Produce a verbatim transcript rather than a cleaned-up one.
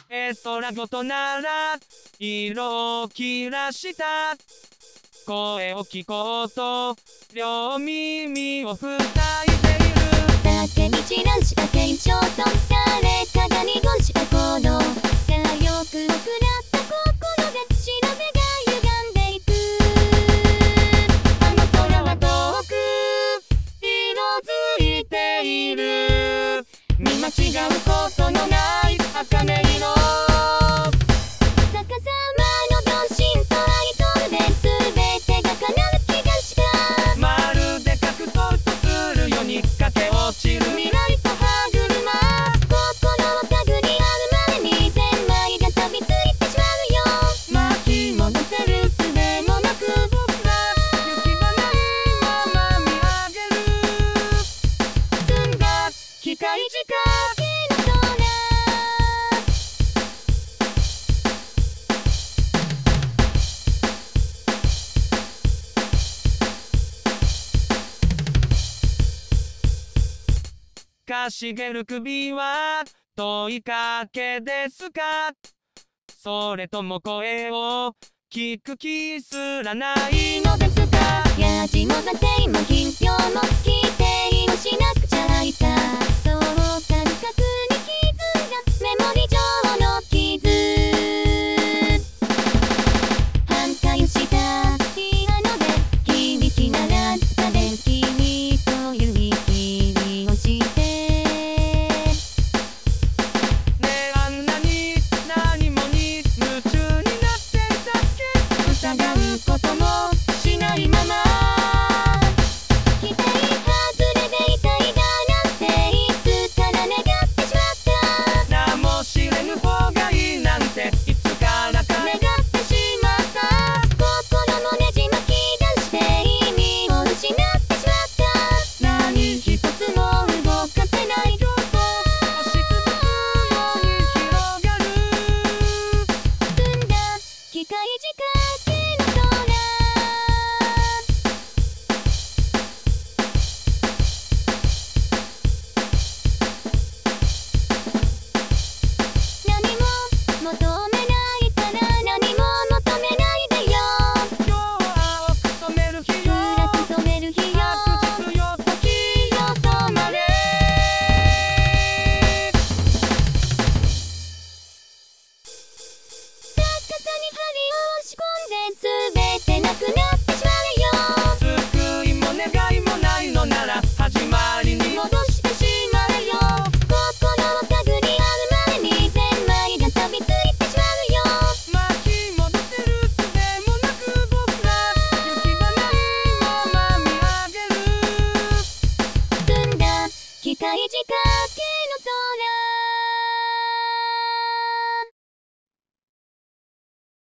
絵空ごとなら色を切らした声を聞こうと両耳を塞いでいる酒に散らした検証と誰かが濁した行動さあよくを食らった心で調べが歪んでいくあの空は遠く色づいている見間違うことのない茜色逆さまの同心と愛とで全てが叶う気がしたまるで隠そうとするように駆け落ちる未来と歯車心を手繰り合う前に全枚が飛びついてしまうよ巻き戻せる術もなく僕は行き場ないまま見上げる澄んだ機械時間かしげる首は問いかけですかそれとも声を聞く気すらないのですかやじも座勢も近況も聞いていもしなく